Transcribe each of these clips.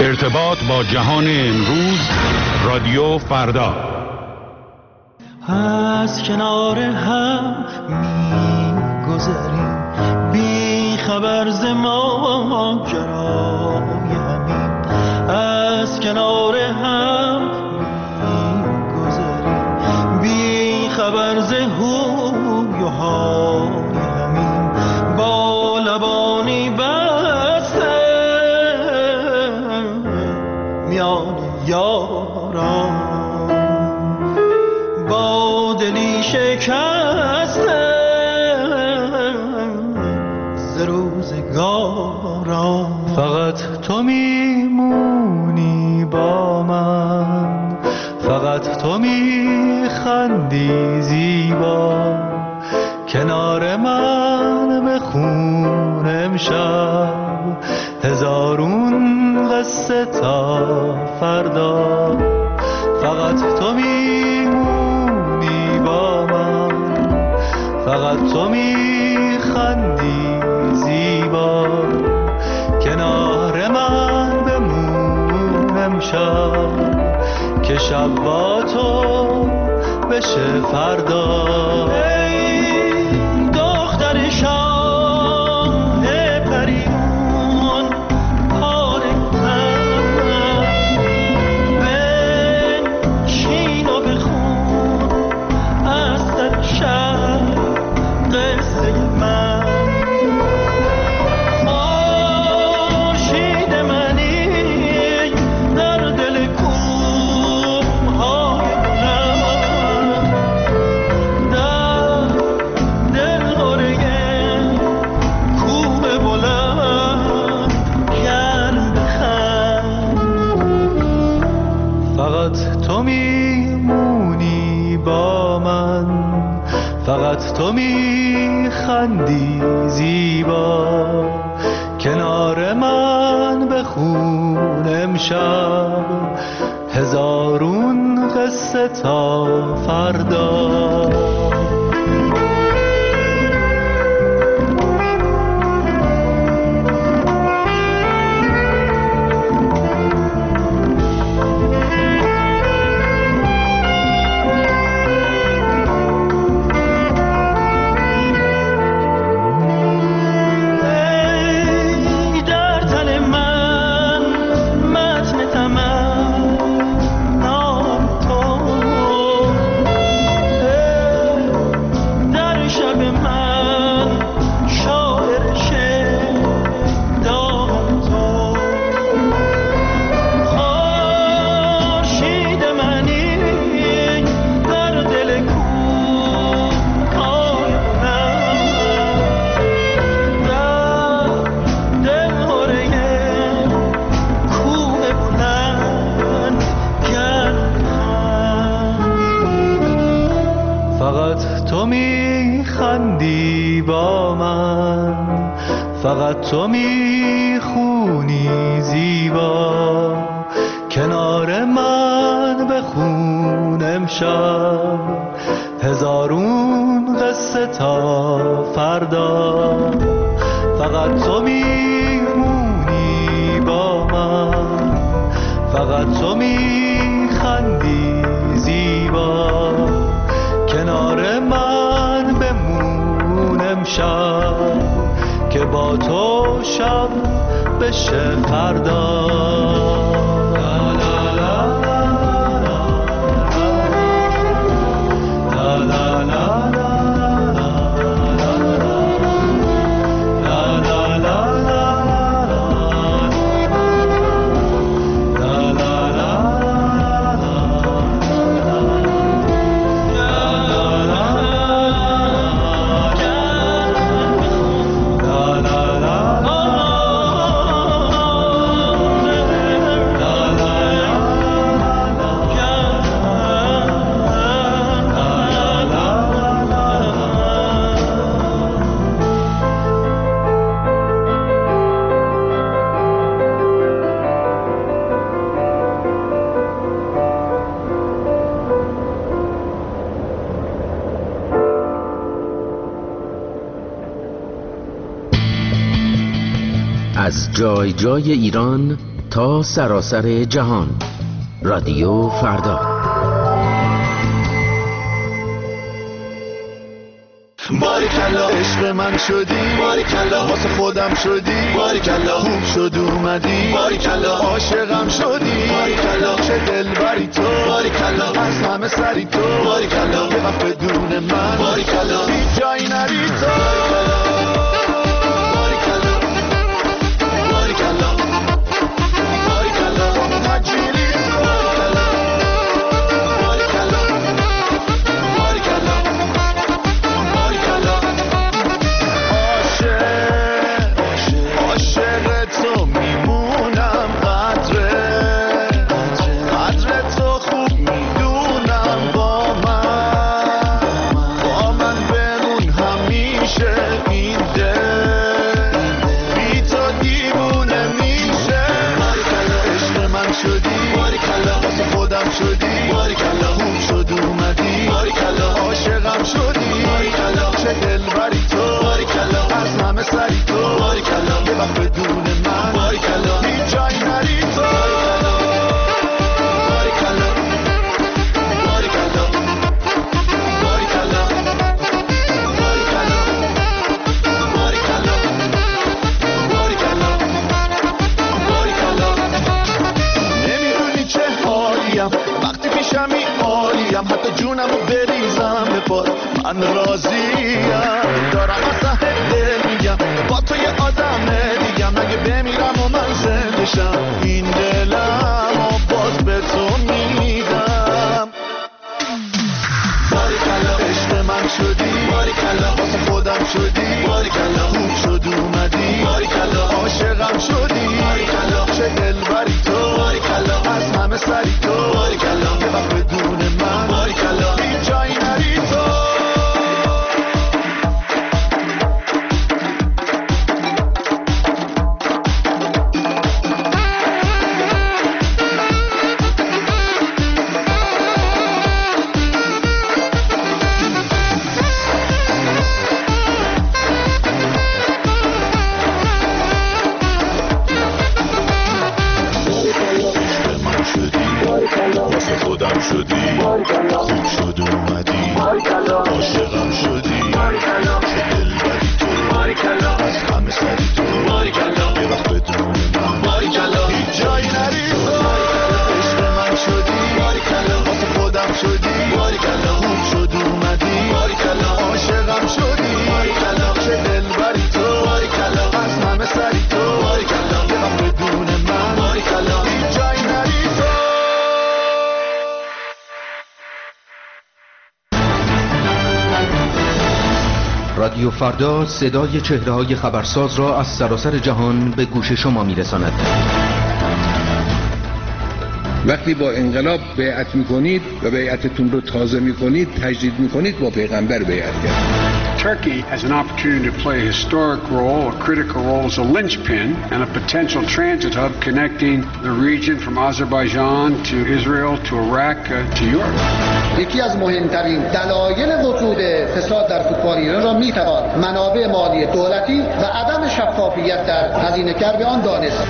ارتباط با جهان امروز، رادیو فردا. از کنار هم می‌گذریم بی خبر ز ماجرای همین، از کنار هم می‌گذریم بی خبر ز هوی و های همین، با لبانی بسته میان یاران، با دلی شکسته ز روزگاران. فقط تو میمونی با من، فقط تو میخندی زیبا، کنار من بخون امشب هزارون قصه تا فردا. فقط تو میمونی با من، فقط تو میخندی زیبا، کنار من بمون امشب که شب با تو بشه فردا. دختر شاه پریون پاره بنشین و بخون از سر شب قصه من. خورشید منی در دل کوه‌های بلند، در دلهره کوه بلند گرم بخند. فقط تو میمونی با من، فقط تو میخندی زیبا، کنار من بخون امشب هزارون قصه تا فردا. فقط تو میخونی زیبا، کنار من بخون امشب هزارون قصه تا فردا. فقط تو میمونی با من، فقط تو میخندی زیبا، کنار من بمون امشب که با تو شب بشه فردا. از جای جای ایران تا سراسر جهان. رادیو فردا. باریکلا عشق من شدی، باریکلا واسه خودم شدی، باریکلا خوب شد اومدی، باریکلا عاشقم شدی، باریکلا چه دلبری تو، باریکلا از همه سری تو، باریکلا یه وقت بدون من، باریکلا هیچ جایی نری تو. من راضیم دارم از دل میگم با تو یه آدم دیگم، اگه بمیرم و من زنده شم این دلم و باز به تو میدم. باریکلا عشق من شدی، باریکلا واسه خودم شدی، باریکلا خوب شد اومدی، باریکلا عاشقم شدی، باریکلا چه دلبری تو، باریکلا از همه سری تو، باریکلا یه وقت بدون من، باریکلا هیچ جایی نری تو. رادیو فردا صدای چهره‌های خبرساز را از سراسر جهان به گوش شما می‌رساند. وقتی با انقلاب بیعت می‌کنید و بیعتتون رو تازه می‌کنید، تجدید می‌کنید، با پیغمبر بیعت کردید. Turkey has an opportunity to play a historic role, a critical role as a linchpin and a potential transit hub connecting the region from Azerbaijan to Israel to Iraq to Europe. یکی از مهمترین دلایل وجود فساد در فوتبال ایران را میتوان منابع مالی دولتی و عدم شفافیت در هزینه‌گر آن دانست.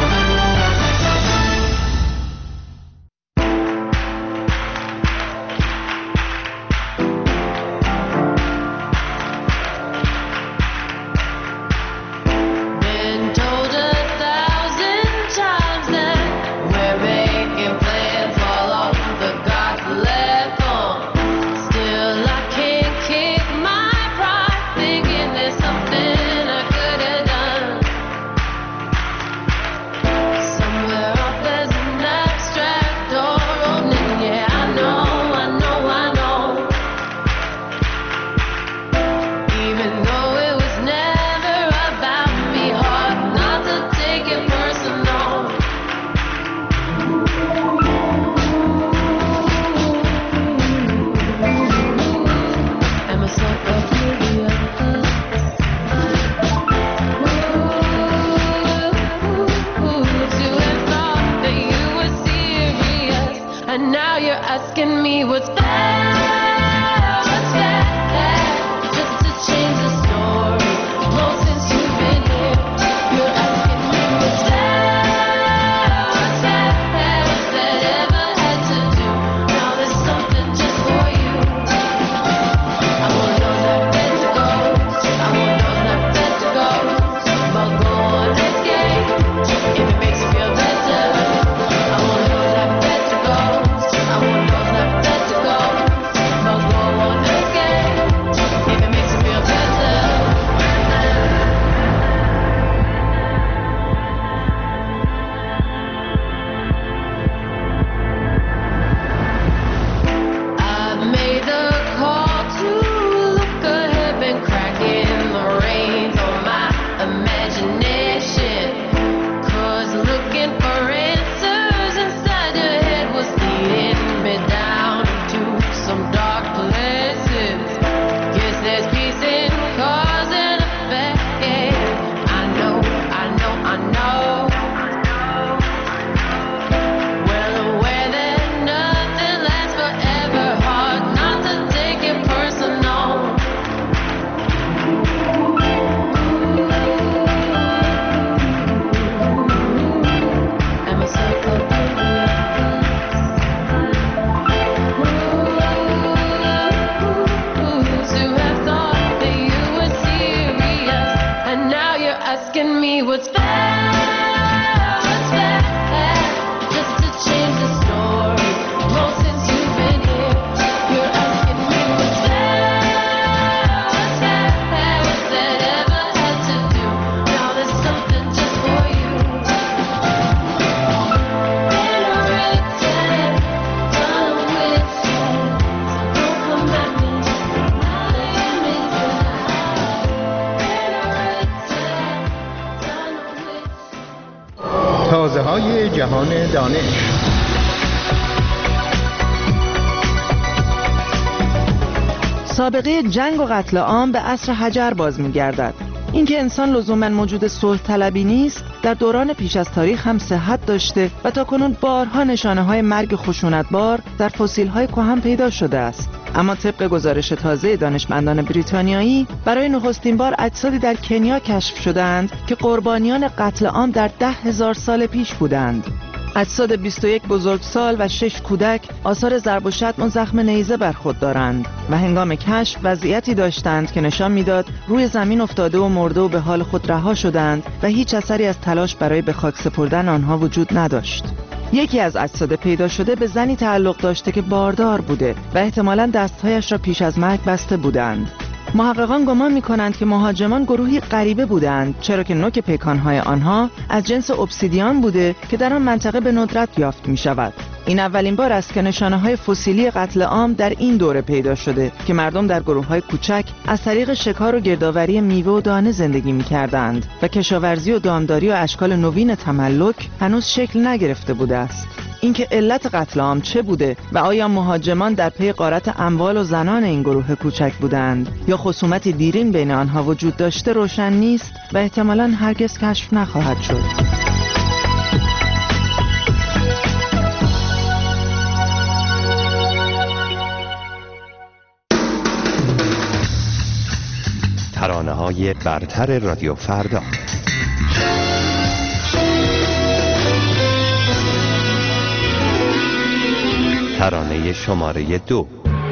asking me what's fair, just to change the story. More since you've been here, you're asking me what's fair, تازه‌های جهان دانش. سابقه جنگ و قتل عام به عصر حجر باز می‌گردد. اینکه انسان لزوماً موجود صلح طلبی نیست، در دوران پیش از تاریخ هم صحت داشته و تاکنون بارها نشانه‌های مرگ خشونتبار در فسیل‌های کهن پیدا شده است. اما طبق گزارش تازه دانشمندان بریتانیایی، برای نخستین بار اجسادی در کنیا کشف شدند که قربانیان قتل عام در 10,000 سال پیش بودند. اجساد 21 بزرگسال و 6 کودک آثار ضرب و شتم و زخم نیزه بر خود دارند و هنگام کشف وضعیتی داشتند که نشان میداد روی زمین افتاده و مرده و به حال خود رها شدند و هیچ اثری از تلاش برای به خاک سپردن آنها وجود نداشت. یکی از اجساد پیدا شده به زنی تعلق داشته که باردار بوده و احتمالاً دستهایش را پیش از مرگ بسته بودند. محققان گمان می‌کنند که مهاجمان گروهی غریبه بودند، چرا که نوک پیکان‌های آنها از جنس obsidian بوده که در آن منطقه به ندرت یافت می‌شود. این اولین بار است که نشانه‌های فسیلی قتل عام در این دوره پیدا شده که مردم در گروه‌های کوچک از طریق شکار و گردآوری میوه و دانه زندگی می‌کردند و کشاورزی و دامداری و اشکال نوین تملک هنوز شکل نگرفته بوده است. اینکه علت قتل عام چه بوده و آیا مهاجمان در پی غارت اموال و زنان این گروه کوچک بودند یا خصومتی دیرین بین آنها وجود داشته روشن نیست و احتمالاً هرگز کشف نخواهد شد. ترانه‌های برتر رادیو فردا. ترانه شماره 2.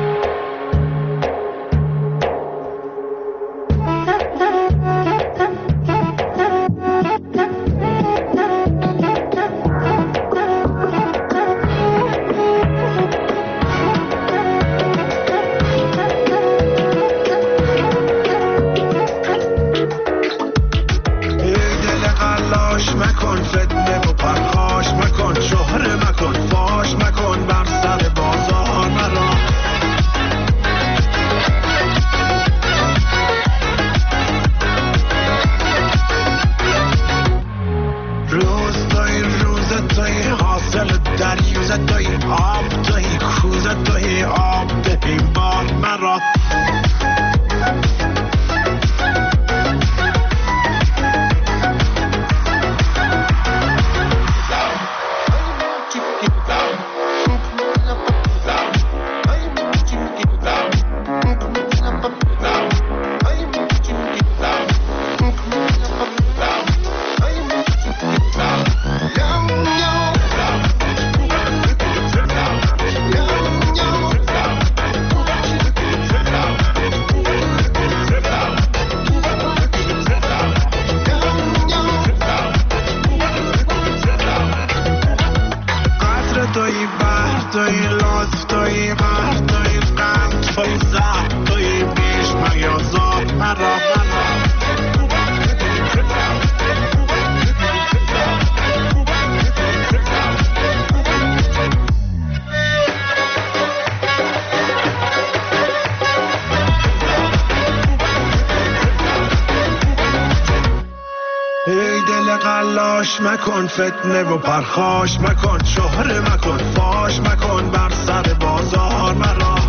مکن فتنه و پرخاش مکن، شهره مکن، فاش مکن بر سر بازار مرا.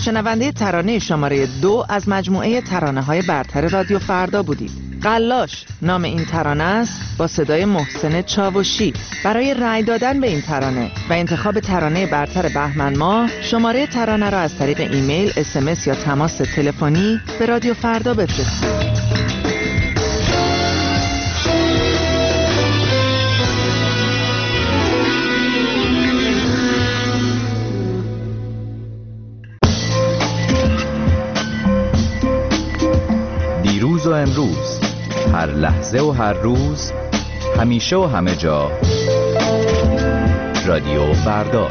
شنونده ترانه شماره 2 از مجموعه ترانه‌های برتر رادیو فردا بودید. قلاش نام این ترانه است، با صدای محسن چاوشی. برای رأی دادن به این ترانه و انتخاب ترانه برتر بهمن ماه، شماره ترانه را از طریق ایمیل، SMS یا تماس تلفنی به رادیو فردا بفرستید. دیروز و امروز، هر لحظه و هر روز، همیشه و همه جا، رادیو فردا.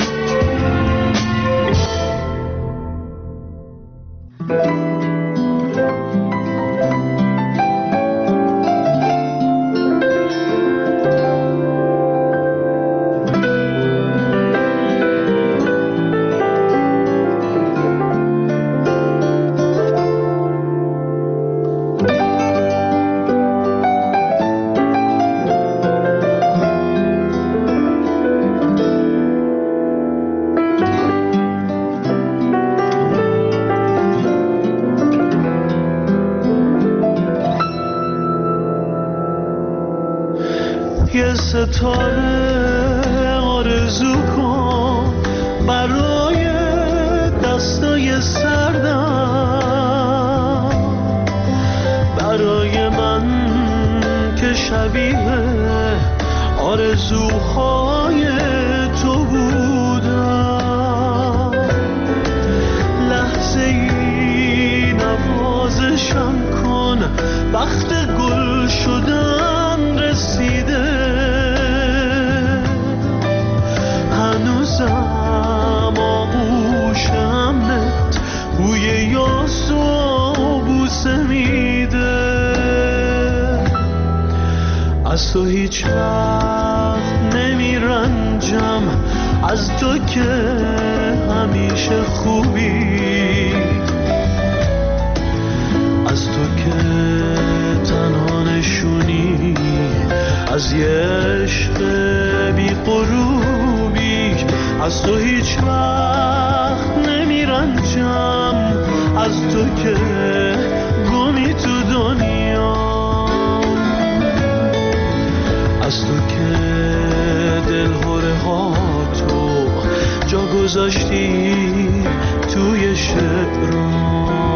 یه ستاره آرزو کن برای دستای سردم، برای من که شبیه آرزوهای تو بودم. لحظه ای نوازشم کن، وقت گل شدن رسیده. هنوزم آغوشمت بوی یاس و بوسه میده. از تو هیچ وقت نمیرنجم، از تو که همیشه خوبی، از تو که تنها نشونی از یه عشق بی غروبی. از تو هیچ وقت نمیرنجم، از تو که گمی تو دنیا، از تو که دلهوره ها تو جا گذاشتی توی شعرام.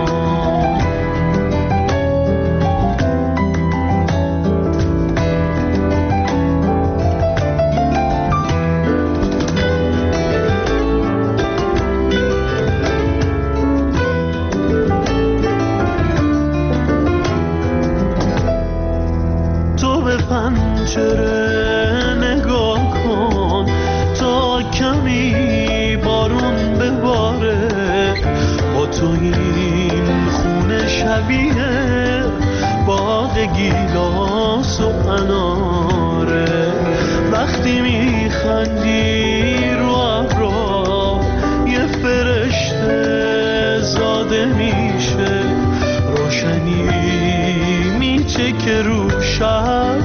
پنجره نگاه کن تا کمی بارون بباره. با تو این خونه شبیه باغ گیلاس و اناره. وقتی میخندی رو ابرا یه فرشته زاده میشه. روشنی میچکه رو شب،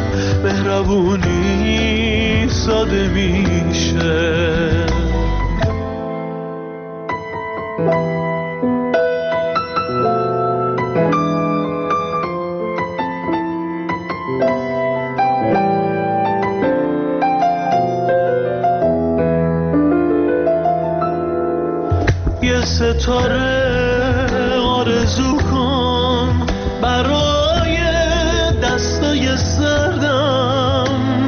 مهربونی ساده میشه. یه ستاره آرزو کن برای دستای سردم،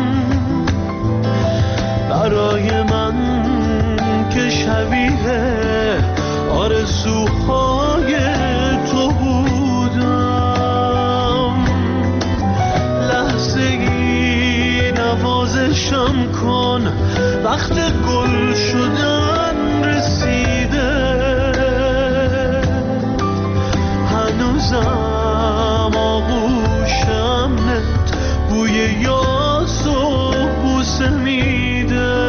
برای من که شبیه آرزوهای تو بودم. لحظه ای نوازشم کن، وقت گل شدن رسیده. هنوزم آغوشمت بوی یاس و بوسه میده.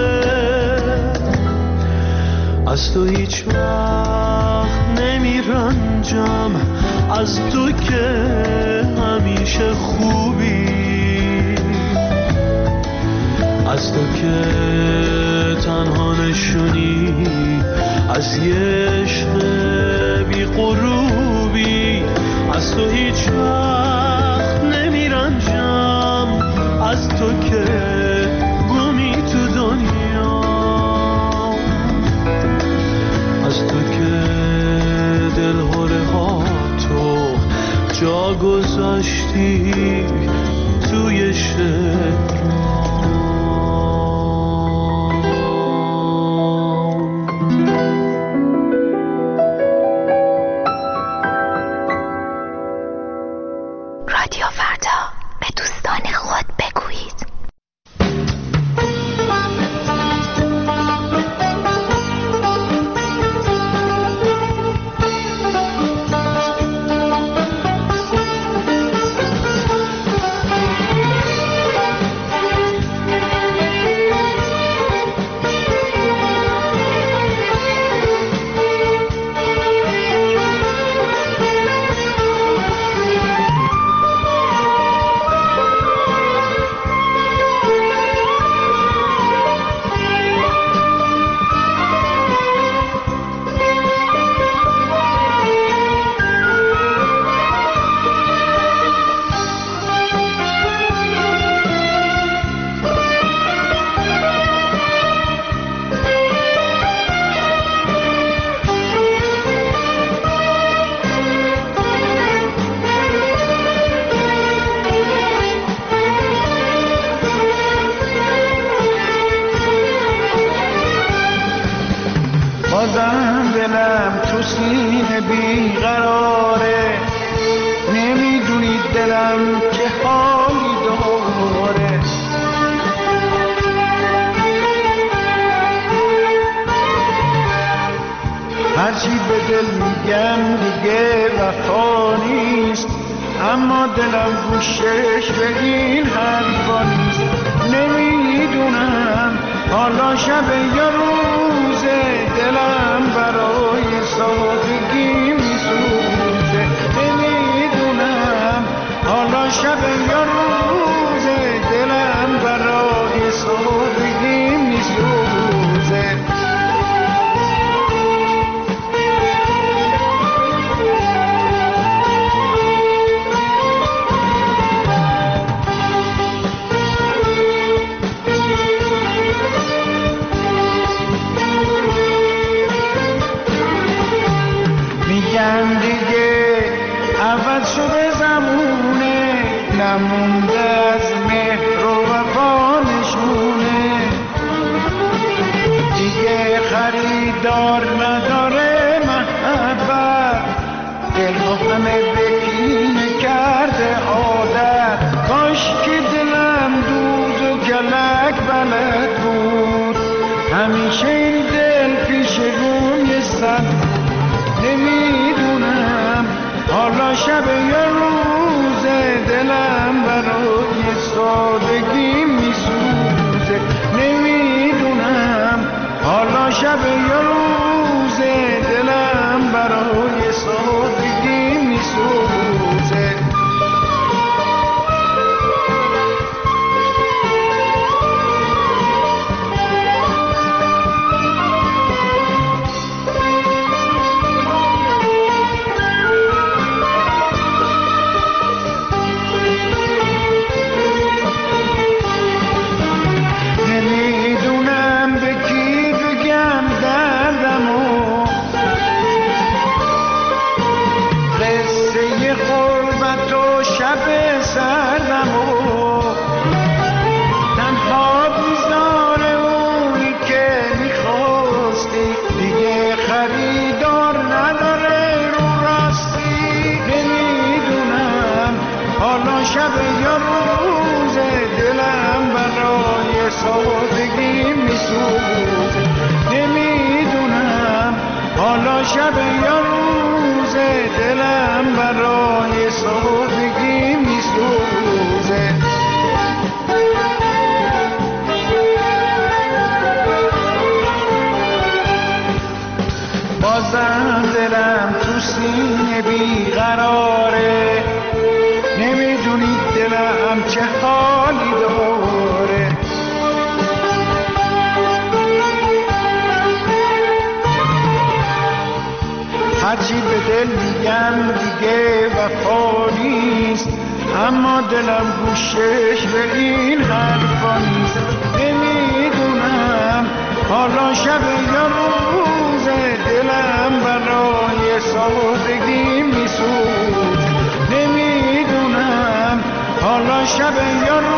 از تو هیچ وقت نمیرنجم، از تو که همیشه خوبی، از تو که تنها نشونی از یه عشق غروبی از تو هیچ وقت نمیرنجم، از تو که گمی تو دنیا، از تو که دلهوره ها تو جا گذاشتی توی شعر. رادیو فردا، به دوستان خود بگویید. بازم دلم تو سینه بیقراره، نمیدونی دلم که حالی داره. هرچی به دل میگم دیگه وفا نیست، اما دلم گوشش به این حرفا نیست. نمیدونم حالا شب یا روزه، دلم برای سادگی میسوزه. نمیدونم حالا شب یا روزه، دلم برای سادگی میسوزه. میگن دیگه عوض شده زمونه، نمونده از مهر و وفا نشونه. دیگه خریدار نداره محبت، دلها همه بکینه کرده عادت. کاش که دلم دوز و کلک بلد بود، همیشه این دل پیش روی صد. نمیدونم حالا شب یا روزه، دلم برای سادگی میسوزه. نمیدونم حالا شب یا روزه، دلم برای سادگی میسوزه. شب یا روزه، دلم برای سادگی میسوزه. بازم دلم تو سینه بیقراره، نمیدونی دلم چه حالی داره. هرچی به دل میگم دیگه وفا نیست، اما دلم گوشش به این حرفا نیست. نمیدونم حالا شب یا روزه، دلم برای سادگی میسوز. نمیدونم حالا شب یا